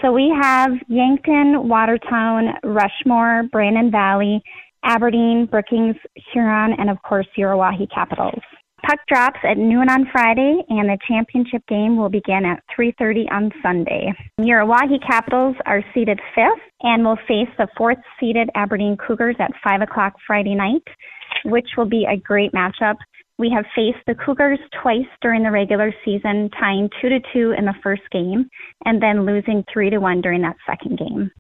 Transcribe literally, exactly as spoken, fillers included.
So we have Yankton, Watertown, Rushmore, Brandon Valley, Aberdeen, Brookings, Huron, and of course your Oahe Capitals. Puck drops at noon on Friday, and the championship game will begin at three thirty on Sunday. Your Oahe Capitals are seeded fifth and will face the fourth-seeded Aberdeen Cougars at five o'clock Friday night, which will be a great matchup. We have faced the Cougars twice during the regular season, tying two to two in the first game, and then losing three to one during that second game.